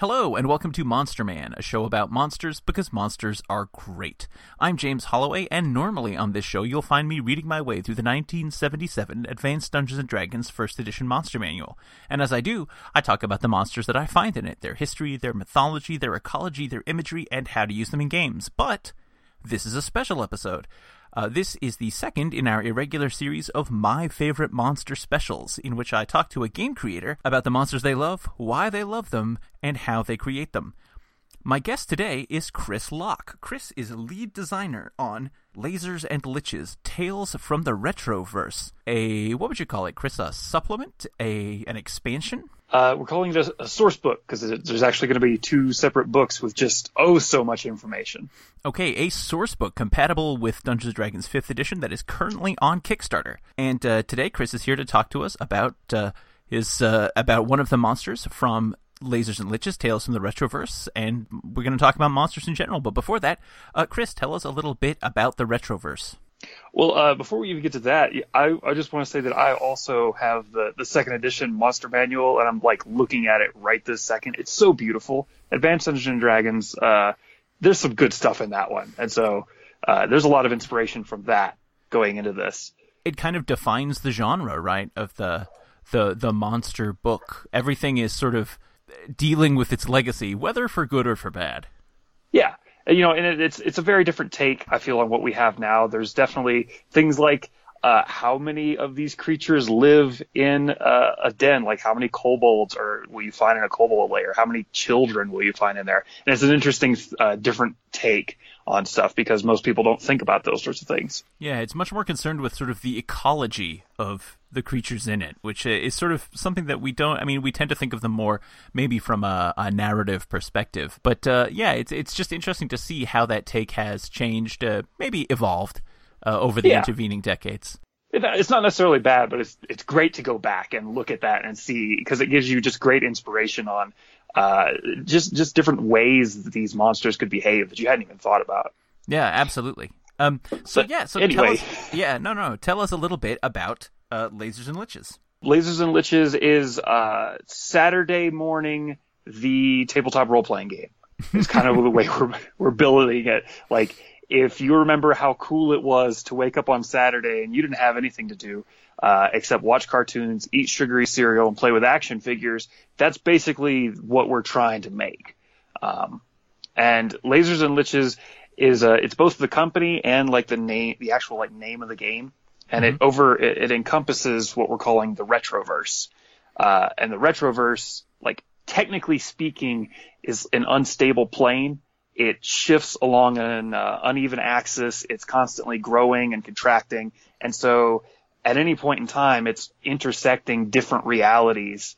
Hello, and welcome to Monster Man, a show about monsters because monsters are great. I'm James Holloway, and normally on this show you'll find me reading my way through the 1977 Advanced Dungeons & Dragons First Edition Monster Manual. And as I do, I talk about the monsters that I find in it, their history, their mythology, their ecology, their imagery, and how to use them in games. But this is a special episode. This is the second in our irregular series of My Favorite Monster Specials, in which I talk to a game creator about the monsters they love, why they love them, and how they create them. My guest today is Chris Locke. Chris is lead designer on Lasers and Liches, Tales from the Retroverse. What would you call it, Chris? A supplement? An expansion? We're calling it a source book because there's actually going to be two separate books with just so much information. Okay, a source book compatible with Dungeons & Dragons 5th edition that is currently on Kickstarter. And today Chris is here to talk to us about about one of the monsters from Lasers and Liches, Tales from the Retroverse, and we're going to talk about monsters in general. But before that, Chris, tell us a little bit about the Retroverse. Well, before we even get to that, I just want to say that I also have the second edition Monster Manual, and I'm looking at it right this second. It's so beautiful. Advanced Dungeons & Dragons, there's some good stuff in that one, and so there's a lot of inspiration from that going into this. It kind of defines the genre, right, of the monster book. Everything is sort of dealing with its legacy, whether for good or for bad. Yeah. And it's a very different take, I feel, on what we have now. There's definitely things like how many of these creatures live in a den, like how many kobolds will you find in a kobold lair, how many children will you find in there. And it's an interesting different take on stuff because most people don't think about those sorts of things. Yeah, it's much more concerned with sort of the ecology of the creatures in it, which is sort of something that we tend to think of them more maybe from a narrative perspective. But it's just interesting to see how that take has changed, maybe evolved over the intervening decades. It's not necessarily bad, but it's great to go back and look at that and see, because it gives you just great inspiration on just different ways that these monsters could behave that you hadn't even thought about. Yeah, absolutely. Anyway. Tell us a little bit about Lasers and Liches. Lasers and Liches is Saturday morning, the tabletop role-playing game. It's kind of the way we're building it. If you remember how cool it was to wake up on Saturday and you didn't have anything to do except watch cartoons, eat sugary cereal, and play with action figures, that's basically what we're trying to make. And Lasers and Liches is it's both the company and the actual name of the game, and it encompasses what we're calling the Retroverse. And the Retroverse, technically speaking, is an unstable plane. It shifts along an uneven axis. It's constantly growing and contracting. And so at any point in time, it's intersecting different realities,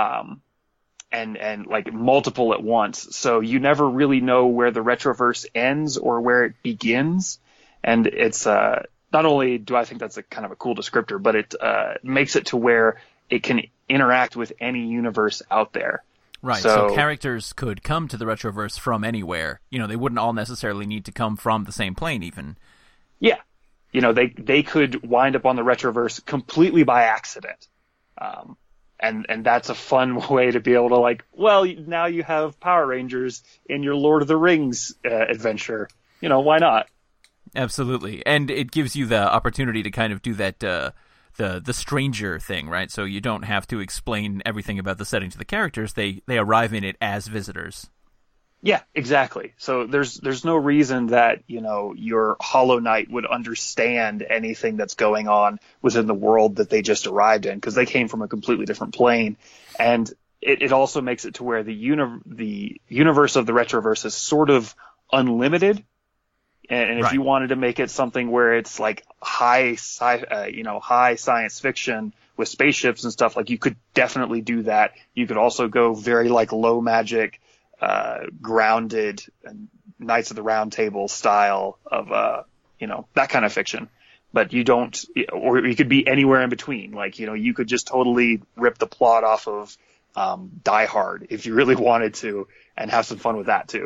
and multiple at once. So you never really know where the Retroverse ends or where it begins. And it's, not only do I think that's a kind of a cool descriptor, but it, makes it to where it can interact with any universe out there. Right, so characters could come to the Retroverse from anywhere. They wouldn't all necessarily need to come from the same plane, even. Yeah. They could wind up on the Retroverse completely by accident. And that's a fun way to be able to, now you have Power Rangers in your Lord of the Rings adventure. Why not? Absolutely. And it gives you the opportunity to kind of do that the stranger thing, right? So you don't have to explain everything about the setting to the characters. They arrive in it as visitors. Yeah, exactly. So there's no reason that, your Hollow Knight would understand anything that's going on within the world that they just arrived in, because they came from a completely different plane. And it also makes it to where the universe of the Retroverse is sort of unlimited. And if you wanted to make it something where it's high science fiction with spaceships and stuff, you could definitely do that. You could also go very low magic, grounded Knights of the Round Table style of that kind of fiction. But you don't, or you could be anywhere in between. You could just totally rip the plot off of Die Hard if you really wanted to, and have some fun with that too.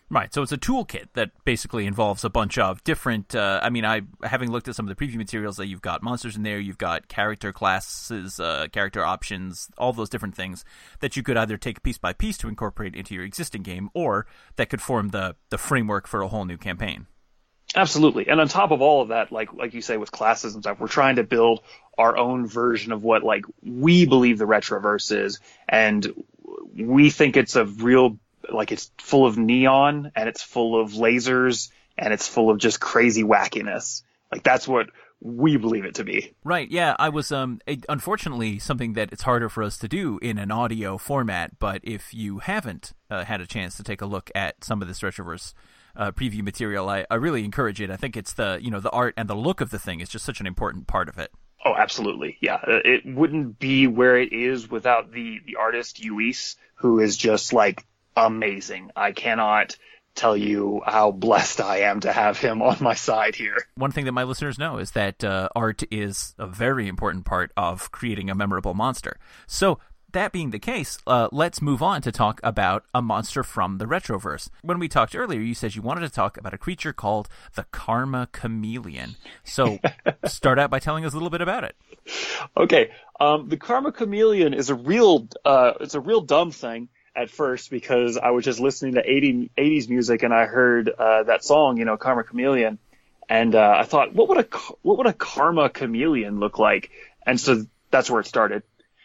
Right, so it's a toolkit that basically involves a bunch of different, having looked at some of the preview materials, that you've got monsters in there, you've got character classes, character options, all those different things that you could either take piece by piece to incorporate into your existing game, or that could form the framework for a whole new campaign. Absolutely. And on top of all of that, like you say, with classes and stuff, we're trying to build our own version of what we believe the Retroverse is, and we think it's a real, it's full of neon, and it's full of lasers, and it's full of just crazy wackiness. That's what we believe it to be. Right, yeah. I was, unfortunately, something that it's harder for us to do in an audio format, but if you haven't had a chance to take a look at some of this Retroverse preview material, I really encourage it. I think it's the art and the look of the thing is just such an important part of it. Oh, absolutely. Yeah. It wouldn't be where it is without the artist, Luis, who is just amazing. I cannot tell you how blessed I am to have him on my side here. One thing that my listeners know is that art is a very important part of creating a memorable monster. So that being the case, let's move on to talk about a monster from the Retroverse. When we talked earlier, you said you wanted to talk about a creature called the Karma Chameleon. So start out by telling us a little bit about it. Okay. The Karma Chameleon is it's a real dumb thing at first, because I was just listening to 80s music and I heard that song, Karma Chameleon. And I thought, what would a Karma Chameleon look like? And so that's where it started.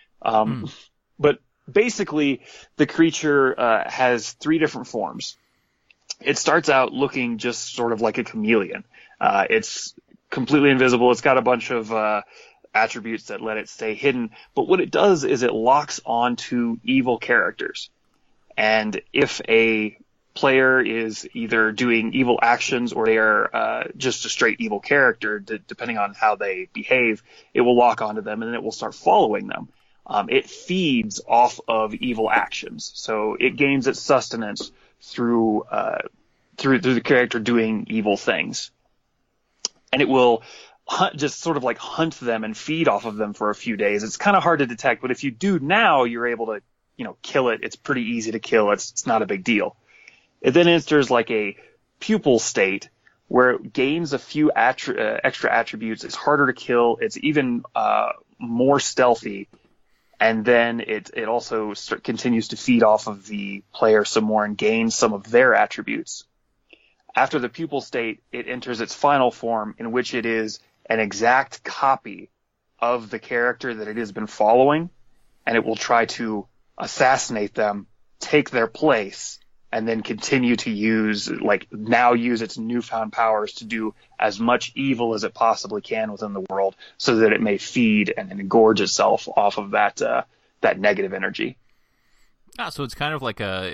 But basically, the creature has 3 different forms. It starts out looking just sort of like a chameleon. It's completely invisible. It's got a bunch of attributes that let it stay hidden. But what it does is it locks onto evil characters. And if a player is either doing evil actions or they are just a straight evil character, depending on how they behave, it will lock onto them and then it will start following them. It feeds off of evil actions, so it gains its sustenance through the character doing evil things, and it will just sort of hunt them and feed off of them for a few days. It's kind of hard to detect, but if you do now, you're able to kill it. It's pretty easy to kill. It's not a big deal. It then enters a pupil state where it gains a few extra attributes. It's harder to kill. It's even more stealthy. And then it also continues to feed off of the player some more and gains some of their attributes. After the pupil state, it enters its final form, in which it is an exact copy of the character that it has been following, and it will try to assassinate them, take their place, and then continue to use its newfound powers to do as much evil as it possibly can within the world, so that it may feed and engorge itself off of that negative energy. Ah, so it's kind of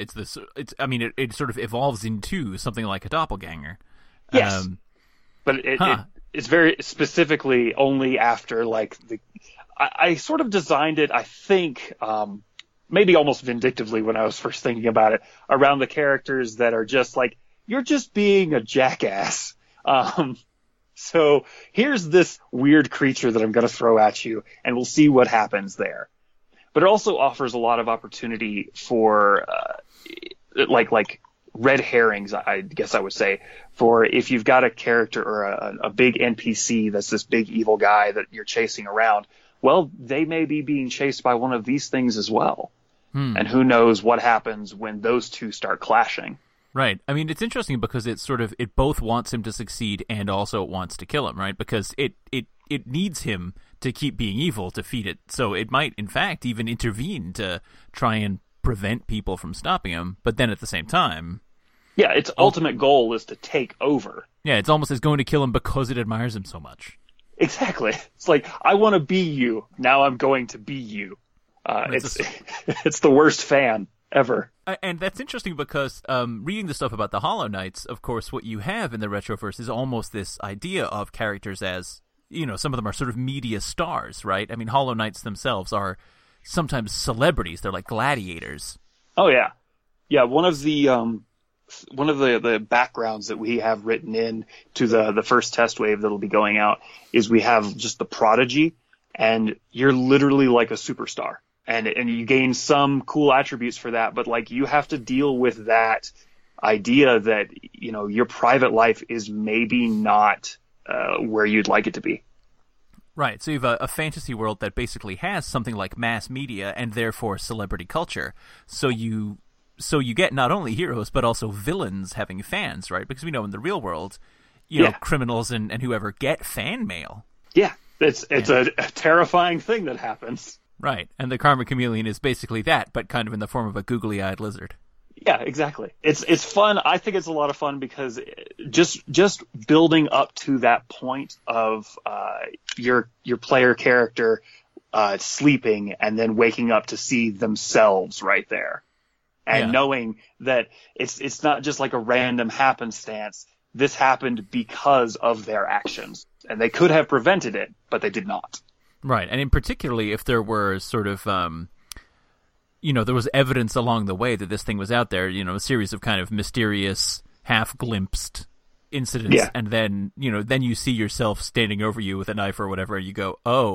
it sort of evolves into something like a doppelganger. Yes. But it's very specifically only after I sort of designed it, I think, maybe almost vindictively when I was first thinking about it, around the characters that are just you're just being a jackass. So here's this weird creature that I'm going to throw at you, and we'll see what happens there. But it also offers a lot of opportunity for, red herrings, I guess I would say, for if you've got a character or a big NPC that's this big evil guy that you're chasing around, well, they may be being chased by one of these things as well. And who knows what happens when those two start clashing. Right. I mean, it's interesting because it both wants him to succeed and also it wants to kill him, right? Because it needs him to keep being evil to feed it. So it might, in fact, even intervene to try and prevent people from stopping him. But then at the same time... Yeah, its ultimate goal is to take over. Yeah, it's almost as going to kill him because it admires him so much. Exactly. It's I want to be you. Now I'm going to be you. It's the worst fan ever. And that's interesting because reading the stuff about the Hollow Knights, of course, what you have in the Retroverse is almost this idea of characters as, some of them are sort of media stars, right? I mean, Hollow Knights themselves are sometimes celebrities. They're like gladiators. Oh, yeah. Yeah, one of the backgrounds that we have written in to the first test wave that'll be going out is we have just the Prodigy, and you're literally like a superstar. And you gain some cool attributes for that, but you have to deal with that idea that, your private life is maybe not where you'd like it to be. Right, so you have a fantasy world that basically has something like mass media and therefore celebrity culture. So you get not only heroes but also villains having fans, right? Because we know in the real world, criminals and whoever get fan mail. Yeah, it's a terrifying thing that happens. Right, and the Karma Chameleon is basically that, but kind of in the form of a googly-eyed lizard. Yeah, exactly. It's fun. I think it's a lot of fun because just building up to that point of your player character sleeping and then waking up to see themselves right there, and knowing that it's not just like a random happenstance. This happened because of their actions, and they could have prevented it, but they did not. Right, and in particularly if there were sort of there was evidence along the way that this thing was out there, a series of kind of mysterious, half-glimpsed incidents, and then you see yourself standing over you with a knife or whatever, and you go,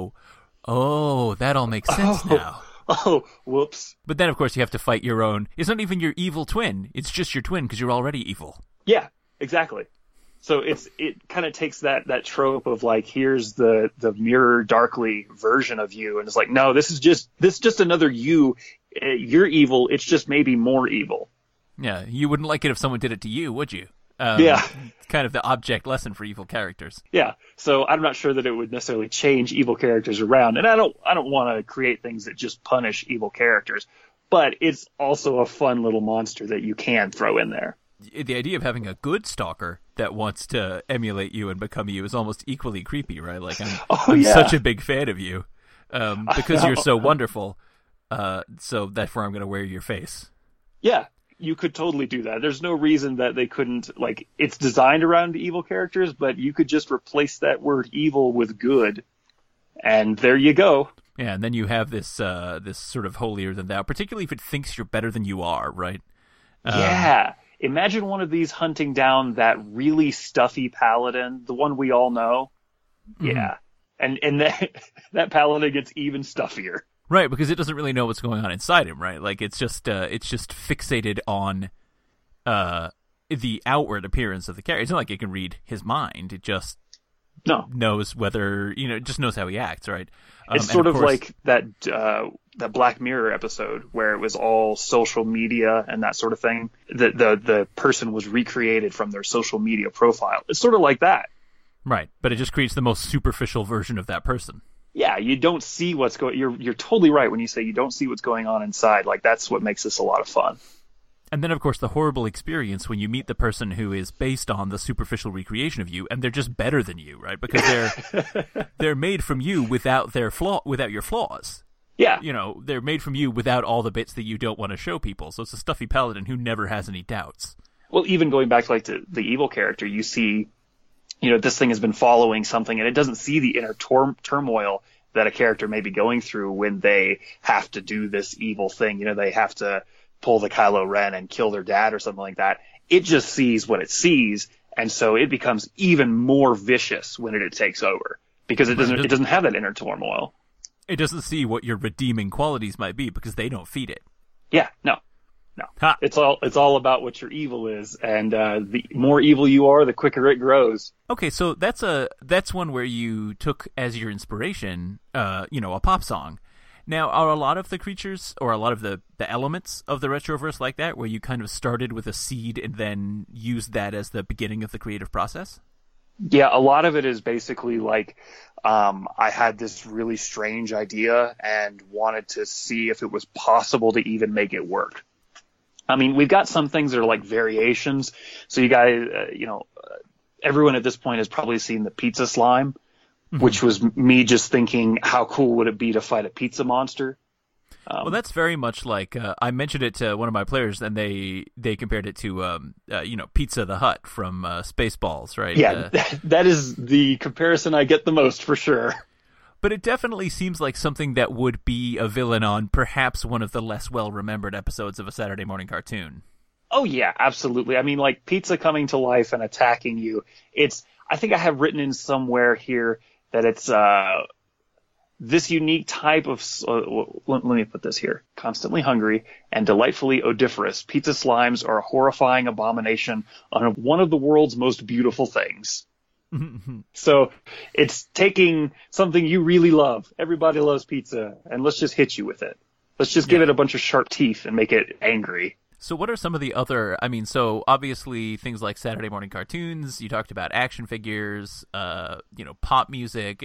oh, that all makes sense now. Oh, whoops. But then, of course, you have to fight your own. It's not even your evil twin. It's just your twin because you're already evil. Yeah, exactly. So it kind of takes that trope of like, here's the mirror darkly version of you, and it's like, no, this is just another you. You're evil. It's just maybe more evil. Yeah, you wouldn't like it if someone did it to you, would you? Yeah. Kind of the object lesson for evil characters. Yeah. So I'm not sure that it would necessarily change evil characters around, and I don't want to create things that just punish evil characters, but it's also a fun little monster that you can throw in there. The idea of having a good stalker that wants to emulate you and become you is almost equally creepy, right? Like, I'm such a big fan of you because you're so wonderful. So therefore I'm going to wear your face. Yeah, you could totally do that. There's no reason that they couldn't, like, it's designed around evil characters, but you could just replace that word evil with good, and there you go. Yeah, and then you have this this sort of holier than thou, particularly if it thinks you're better than you are, right? Yeah. Imagine one of these hunting down that really stuffy paladin, the one we all know. Yeah. And that paladin gets even stuffier. Right, because it doesn't really know what's going on inside him, right? Like, it's just fixated on the outward appearance of the character. It's not like it can read his mind. It just knows whether, it just knows how he acts, right? It's sort of like that Black Mirror episode where it was all social media and that sort of thing. The person was recreated from their social media profile. It's sort of like that. Right, but it just creates the most superficial version of that person. Yeah, you don't see what's going. You're totally right when you say you don't see what's going on inside. Like, that's what makes this a lot of fun. And then, of course, the horrible experience when you meet the person who is based on the superficial recreation of you, and they're just better than you, right? Because they're made from you without your flaws. Yeah, they're made from you without all the bits that you don't want to show people. So it's a stuffy paladin who never has any doubts. Well, even going back to like the evil character, you see, this thing has been following something, and it doesn't see the inner turmoil that a character may be going through when they have to do this evil thing. They have to pull the Kylo Ren and kill their dad or something like that. It just sees what it sees, and so it becomes even more vicious when it takes over because it doesn't have that inner turmoil. It doesn't see what your redeeming qualities might be because they don't feed it. Yeah, no. Ha. It's all about what your evil is, and the more evil you are, the quicker it grows. Okay, so that's one where you took as your inspiration, a pop song. Now, are a lot of the creatures or a lot of the elements of the Retroverse like that, where you kind of started with a seed and then used that as the beginning of the creative process? Yeah, a lot of it is basically like I had this really strange idea and wanted to see if it was possible to even make it work. I mean, we've got some things that are like variations. So you guys, everyone at this point has probably seen the pizza slime, which was me just thinking, how cool would it be to fight a pizza monster? Well, that's very much like I mentioned it to one of my players, and they compared it to Pizza the Hut from Spaceballs, right? Yeah, that is the comparison I get the most for sure. But it definitely seems like something that would be a villain on perhaps one of the less well-remembered episodes of a Saturday morning cartoon. Oh, yeah, absolutely. I mean, like, pizza coming to life and attacking you. I think I have written in somewhere here that it's this unique type of, let me put this here, constantly hungry and delightfully odoriferous, pizza slimes are a horrifying abomination on one of the world's most beautiful things. So it's taking something you really love. Everybody loves pizza, and let's just hit you with it. Let's just give it a bunch of sharp teeth and make it angry. So what are some of the other, I mean, so obviously things like Saturday morning cartoons, you talked about action figures, pop music.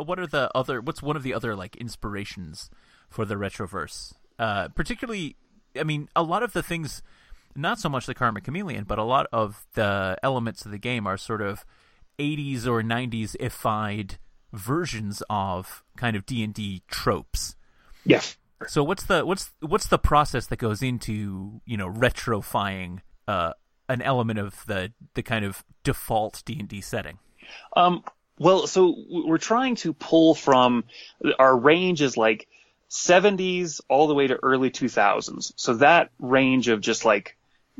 What's one of the other like inspirations for the Retroverse? Particularly, I mean, a lot of the things, not so much the Karmic Chameleon, but a lot of the elements of the game are sort of 80s or 90s-ified versions of kind of D&D tropes. Yes. So what's the process that goes into, retrofying an element of the kind of default D&D setting? Well, so we're trying to pull from, our range is like 70s all the way to early 2000s. So that range of just like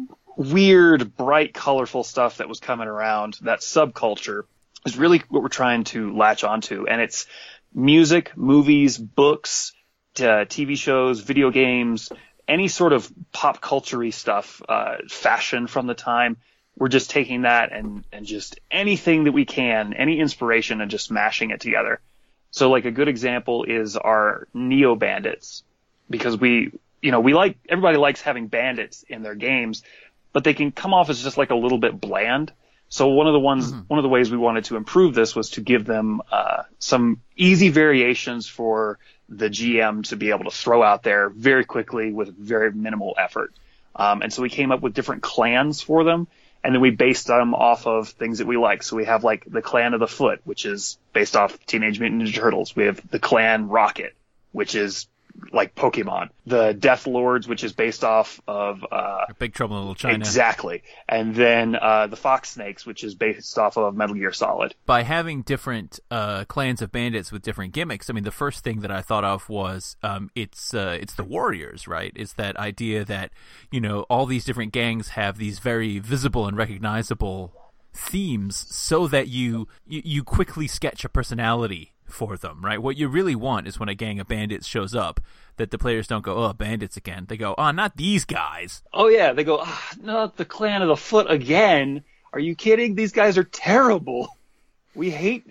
weird, bright, colorful stuff that was coming around, that subculture, is really what we're trying to latch onto. And it's music, movies, books, TV shows, video games, any sort of pop culture-y stuff, fashion from the time. We're just taking that and just anything that we can, any inspiration, and just mashing it together. So like a good example is our Neo Bandits, because everybody likes having bandits in their games, but they can come off as just like a little bit bland. So one of the ways we wanted to improve this was to give them some easy variations for the GM to be able to throw out there very quickly with very minimal effort. And so we came up with different clans for them, and then we based them off of things that we like. So we have like the Clan of the Foot, which is based off Teenage Mutant Ninja Turtles. We have the Clan Rocket, which is like Pokemon. The Death Lords, which is based off of Big Trouble in Little China. Exactly. And then the Fox Snakes, which is based off of Metal Gear Solid. By having different clans of bandits with different gimmicks, I mean, the first thing that I thought of was it's the Warriors, right? It's that idea that, all these different gangs have these very visible and recognizable themes so that you quickly sketch a personality for them, right? What you really want is when a gang of bandits shows up, that the players don't go, oh, bandits again. They go, oh, not these guys. Oh, yeah. They go, not the Clan of the Foot again. Are you kidding? These guys are terrible. We hate,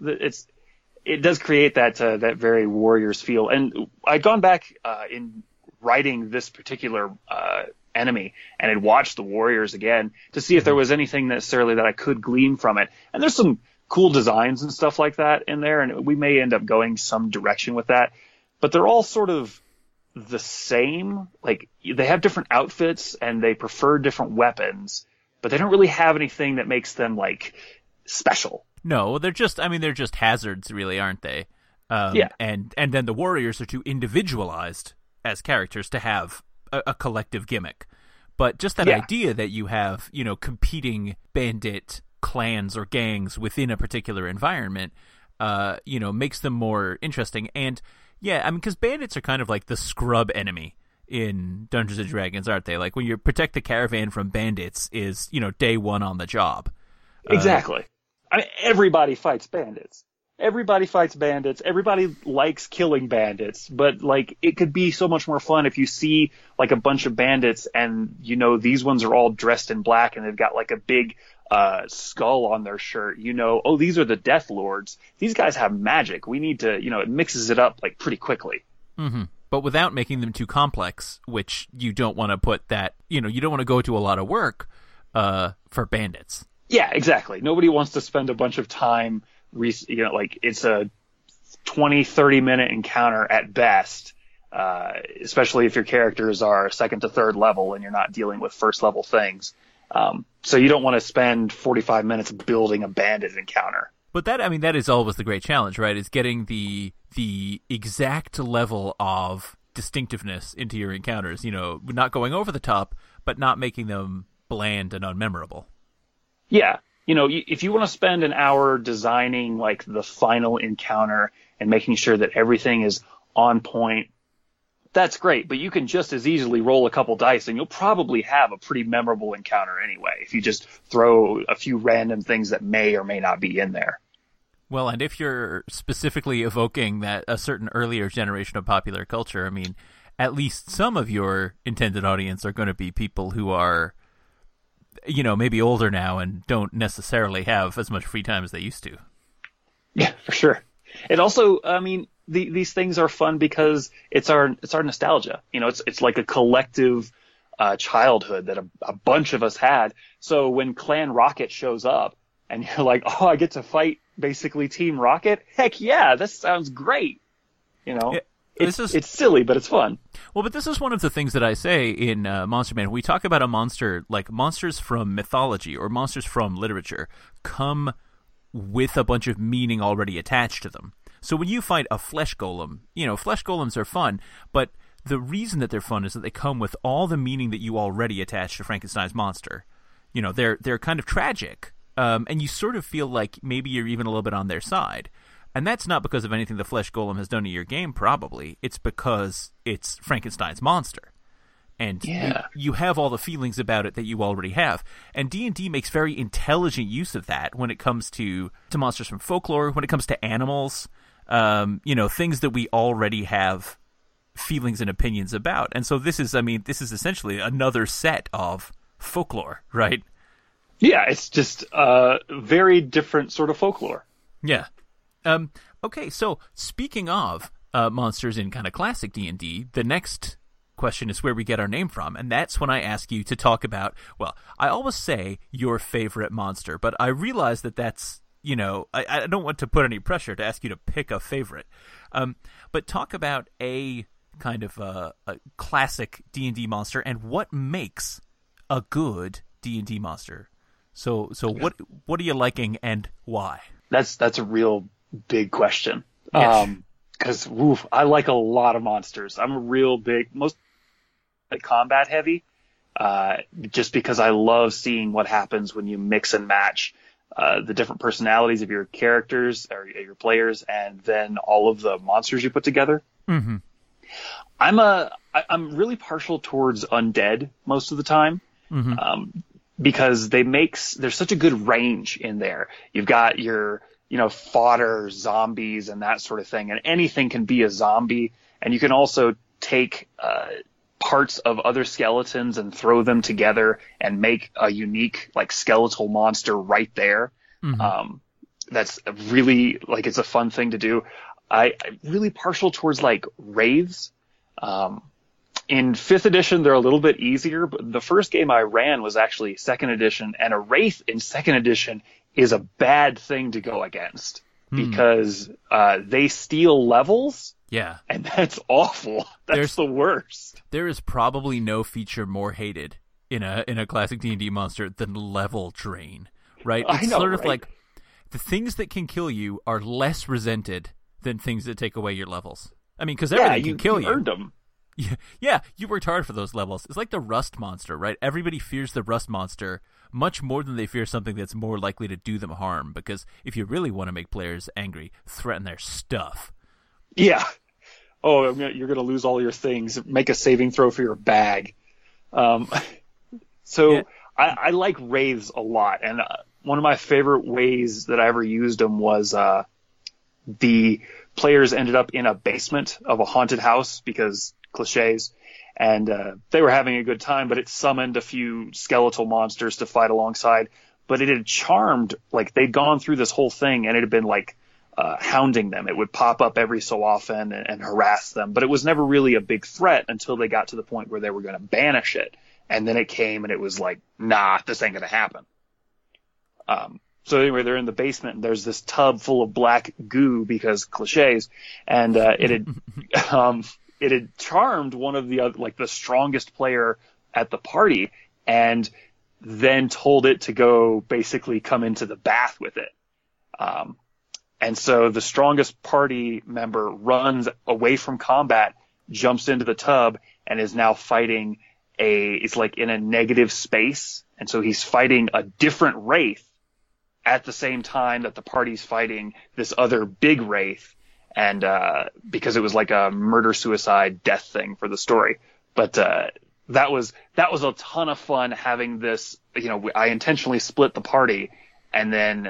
it does create that very Warriors feel. And I'd gone back in writing this particular enemy and had watched the Warriors again to see if there was anything necessarily that I could glean from it. And there's some cool designs and stuff like that in there, and we may end up going some direction with that. But they're all sort of the same. Like, they have different outfits and they prefer different weapons, but they don't really have anything that makes them like special. No, they're just hazards, really, aren't they? Yeah. And then the Warriors are too individualized as characters to have a collective gimmick. But just that idea that you have, competing bandit clans or gangs within a particular environment, makes them more interesting. And yeah, I mean, because bandits are kind of like the scrub enemy in Dungeons and Dragons, aren't they? Like when you protect the caravan from bandits is, day one on the job. Exactly. I mean, everybody fights bandits. Everybody fights bandits. Everybody likes killing bandits, but like it could be so much more fun if you see like a bunch of bandits and these ones are all dressed in black and they've got like a big skull on their shirt. Oh, these are the Death Lords. These guys have magic. We need to, it mixes it up like pretty quickly. Mm-hmm. But without making them too complex, which you don't want to put that, you don't want to go to a lot of work for bandits. Yeah, exactly. Nobody wants to spend a bunch of time like it's a 20-30 minute encounter at best, especially if your characters are second to third level and you're not dealing with first level things. So you don't want to spend 45 minutes building a bandit encounter. But that is always the great challenge, right? Is getting the exact level of distinctiveness into your encounters, not going over the top, but not making them bland and unmemorable. Yeah. If you want to spend an hour designing like the final encounter and making sure that everything is on point, that's great. But you can just as easily roll a couple dice and you'll probably have a pretty memorable encounter anyway, if you just throw a few random things that may or may not be in there. Well, and if you're specifically evoking that a certain earlier generation of popular culture, I mean, at least some of your intended audience are going to be people who are, maybe older now and don't necessarily have as much free time as they used to. Yeah, for sure. And also, I mean, these things are fun because it's our nostalgia. It's like a collective childhood that a bunch of us had. So when Clan Rocket shows up and you're like, oh, I get to fight basically Team Rocket. Heck yeah, this sounds great. It's silly, but it's fun. Well, but this is one of the things that I say in Monster Man. We talk about a monster, like monsters from mythology or monsters from literature come with a bunch of meaning already attached to them. So when you fight a flesh golem, flesh golems are fun, but the reason that they're fun is that they come with all the meaning that you already attach to Frankenstein's monster. They're kind of tragic, and you sort of feel like maybe you're even a little bit on their side. And that's not because of anything the flesh golem has done to your game, probably. It's because it's Frankenstein's monster. And you have all the feelings about it that you already have. And D&D makes very intelligent use of that when it comes to monsters from folklore, when it comes to animals, things that we already have feelings and opinions about. And so this is essentially another set of folklore, right? Yeah, it's just a very different sort of folklore. Yeah. Okay, so speaking of monsters in kind of classic D&D, the next question is where we get our name from, and that's when I ask you to talk about, well, I always say your favorite monster, but I realize that that's, I don't want to put any pressure to ask you to pick a favorite. But talk about a kind of a classic D&D monster and what makes a good D&D monster. So what are you liking and why? That's a real big question. Yes. Because I like a lot of monsters. I'm a real big, most combat heavy, just because I love seeing what happens when you mix and match the different personalities of your characters or your players, and then all of the monsters you put together. Mm-hmm. I'm really partial towards undead most of the time. Mm-hmm. Because there's such a good range in there. You've got your fodder zombies and that sort of thing, and anything can be a zombie. And you can also take parts of other skeletons and throw them together and make a unique skeletal monster right there. Mm-hmm. That's really it's a fun thing to do. I'm really partial towards wraiths. In 5th edition, they're a little bit easier, but the first game I ran was actually 2nd edition, and a wraith in 2nd edition is a bad thing to go against because they steal levels. Yeah. And that's awful. That's the worst. There is probably no feature more hated in a classic D&D monster than level drain, right? It's sort of like the things that can kill you are less resented than things that take away your levels. I mean, because everything can kill you. You earned them. Yeah, you worked hard for those levels. It's like the rust monster, right? Everybody fears the rust monster much more than they fear something that's more likely to do them harm, because if you really want to make players angry, threaten their stuff. Yeah. Oh, you're going to lose all your things. Make a saving throw for your bag. So I like wraiths a lot, and one of my favorite ways that I ever used them was the players ended up in a basement of a haunted house because cliches, and they were having a good time, but it summoned a few skeletal monsters to fight alongside. But it had charmed, they'd gone through this whole thing, and it had been hounding them. It would pop up every so often and harass them, but it was never really a big threat until they got to the point where they were going to banish it. And then it came, and it was nah, this ain't going to happen. So anyway, they're in the basement, and there's this tub full of black goo because cliches, and it had charmed one of the other, the strongest player at the party, and then told it to go basically come into the bath with it. And so the strongest party member runs away from combat, jumps into the tub, and is now fighting it's in a negative space. And so he's fighting a different wraith at the same time that the party's fighting this other big wraith. And because it was a murder-suicide death thing for the story. But that was a ton of fun having this, I intentionally split the party and then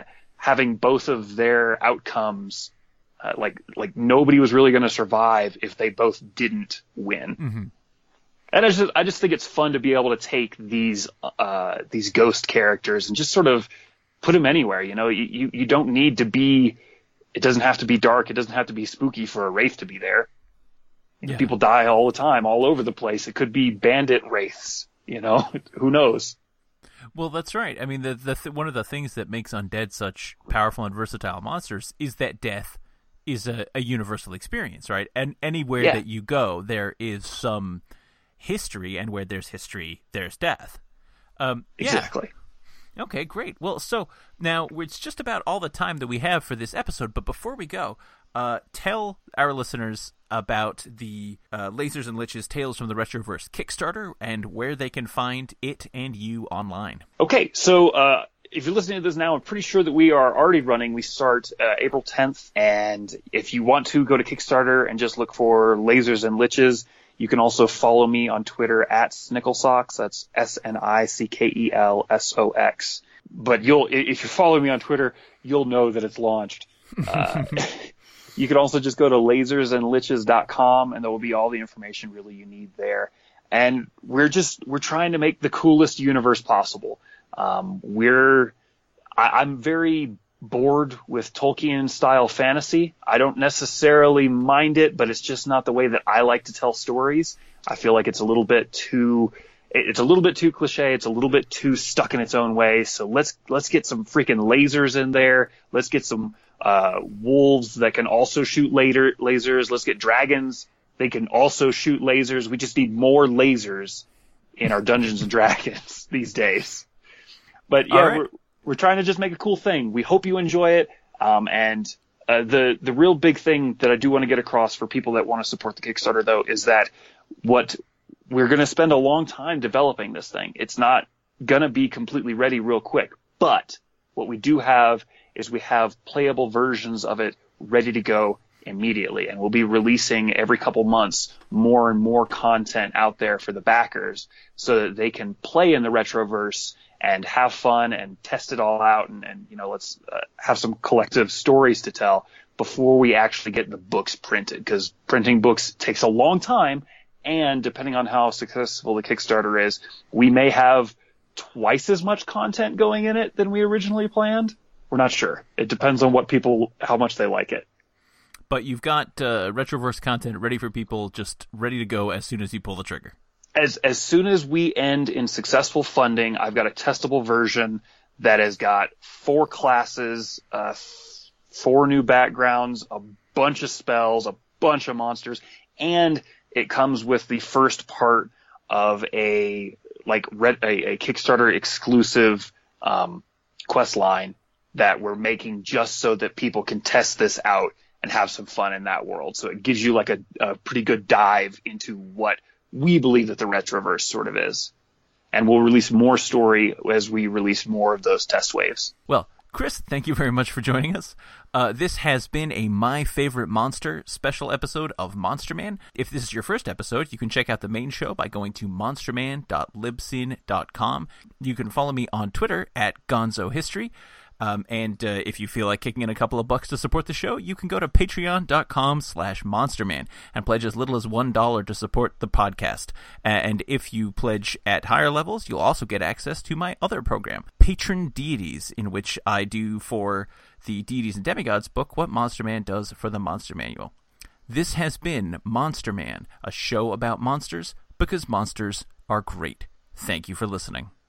having both of their outcomes, like nobody was really going to survive if they both didn't win. Mm-hmm. And I just think it's fun to be able to take these ghost characters and just sort of put them anywhere. You know, you don't need to be. It doesn't have to be dark. It doesn't have to be spooky for a wraith to be there. Yeah. People die all the time, all over the place. It could be bandit wraiths. You know, who knows? Well, that's right. I mean, one of the things that makes undead such powerful and versatile monsters is that death is a universal experience, right? And anywhere that you go, there is some history, and where there's history, there's death. Exactly. Okay, great. Well, so now it's just about all the time that we have for this episode, but before we go, tell our listeners about the Lasers and Liches Tales from the Retroverse Kickstarter and where they can find it and you online. Okay, so if you're listening to this now, I'm pretty sure that we are already running. We start April 10th, and if you want to, go to Kickstarter and just look for Lasers and Liches. You can also follow me on Twitter at Snickelsox. That's SNICKELSOX. But if you follow me on Twitter, you'll know that it's launched. You can also just go to lasersandliches.com, and there will be all the information really you need there. And we're trying to make the coolest universe possible. I'm very bored with Tolkien style fantasy. I don't necessarily mind it, but it's just not the way that I like to tell stories. I feel like it's a little bit too cliche. It's a little bit too stuck in its own way. So let's get some freaking lasers in there. Let's get some wolves that can also shoot lasers. Let's get dragons. They can also shoot lasers. We just need more lasers in our Dungeons and Dragons these days. But yeah, right. We're trying to just make a cool thing. We hope you enjoy it. And the real big thing that I do want to get across for people that want to support the Kickstarter, though, is that we're going to spend a long time developing this thing. It's not going to be completely ready real quick. But what we do have is we have playable versions of it ready to go immediately. And we'll be releasing every couple months more and more content out there for the backers so that they can play in the Retroverse and have fun and test it all out. And you know, let's have some collective stories to tell before we actually get the books printed, because printing books takes a long time. And depending on how successful the Kickstarter is, we may have twice as much content going in it than we originally planned. We're not sure. It depends on how much they like it. But you've got Retroverse content ready for people, just ready to go as soon as you pull the trigger. As soon as we end in successful funding, I've got a testable version that has got 4 classes, 4 new backgrounds, a bunch of spells, a bunch of monsters, and it comes with the first part of a Kickstarter exclusive quest line that we're making just so that people can test this out and have some fun in that world. So it gives you like a pretty good dive into what we believe that the Retroverse sort of is. And we'll release more story as we release more of those test waves. Well, Chris, thank you very much for joining us. This has been a My Favorite Monster special episode of Monster Man. If this is your first episode, you can check out the main show by going to monsterman.libsyn.com. You can follow me on Twitter at GonzoHistory. And if you feel like kicking in a couple of bucks to support the show, you can go to patreon.com/monsterman and pledge as little as $1 to support the podcast. And if you pledge at higher levels, you'll also get access to my other program, Patron Deities, in which I do for the Deities and Demigods book what Monster Man does for the Monster Manual. This has been Monster Man, a show about monsters because monsters are great. Thank you for listening.